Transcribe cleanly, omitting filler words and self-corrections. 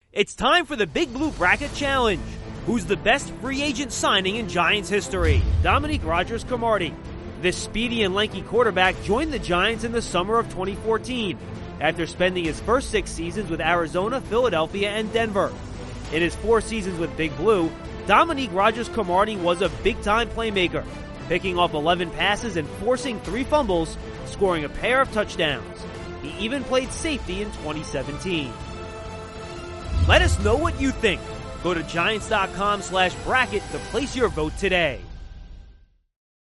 It's time for the Big Blue Bracket Challenge. Who's the best free agent signing in Giants history? Dominique Rodgers-Cromartie. This speedy and lanky quarterback joined the Giants in the summer of 2014 after spending his first 6 seasons with Arizona, Philadelphia, and Denver. In his 4 seasons with Big Blue, Dominique Rodgers-Cromartie was a big-time playmaker, picking off 11 passes and forcing 3 fumbles, scoring a pair of touchdowns. He even played safety in 2017. Let us know what you think. Go to Giants.com/bracket to place your vote today.